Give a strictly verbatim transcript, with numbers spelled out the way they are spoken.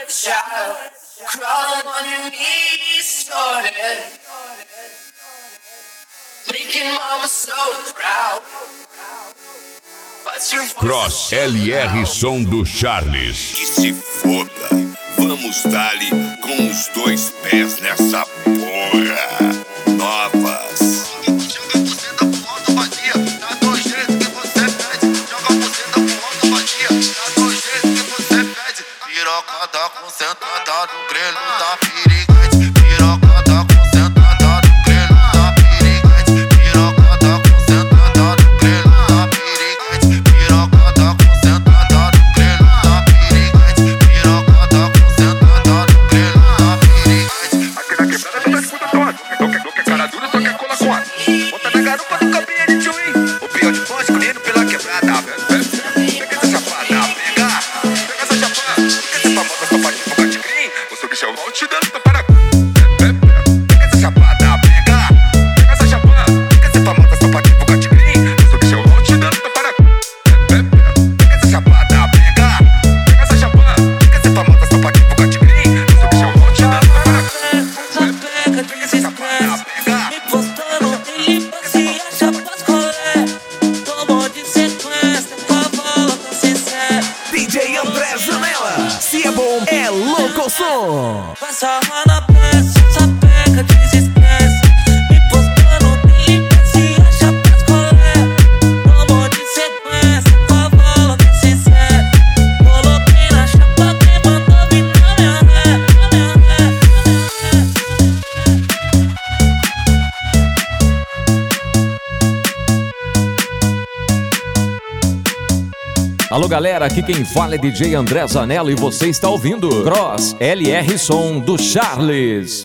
child, crawling on your knees toward it, making mama so proud. But your voice Cross L R Som do Charles. Que se foda, vamos dali com os dois pés nessa porra. Novas. Joga você da porra vazia, dá dois jeitos que você pede. Joga você da porra vazia, dá dois jeitos que você pede. Piroca tá concentrada no grelho da piriguete. Piroca tá concentrada no grelho da piriguete. Piroca tá concentrada no grelho da piriguete. Piroca tá concentrada no grelho da piriguete. Piroca tá concentrada no grelho da piriguete. Aqui na quebrada tu tá escuta toda. Não quer, não quer cara dura, só quer cola com a. Bota na garupa do cabinho de tchuim. O pior de pó escolhendo pela quebrada. Pega essa chapada, pega. Pega essa chapada. Pega essa famosa sapatinha com bate-crim. O seu bichão vai te dando pra parar. Pega essa chapada, pega. Pega essa chapada. Pega essa famosa sapatinha com bate-crim. O seu bichão vai te dando pra parar. Pega essa chapada, pega. Pega essa chapada. Pega essa famosa sapatinha com bate-crim. O seu bichão vai te dando pra parar. Pega essa chapada, pega. Me postando em se acha pras colé. Tomou de sequência, cavalo tá sincero. D J André Zanella, se é bom, é louco o som. Passa na peça, essa peca desespécie. Me postando em se acha pras colé. Tomou de sequência, cavalo tá sincero. Coloquei na chapa, quem mandou vir na minha ré, na minha ré. Alô galera, aqui quem fala é D J André Zanella e você está ouvindo Cross L R Som do Charles.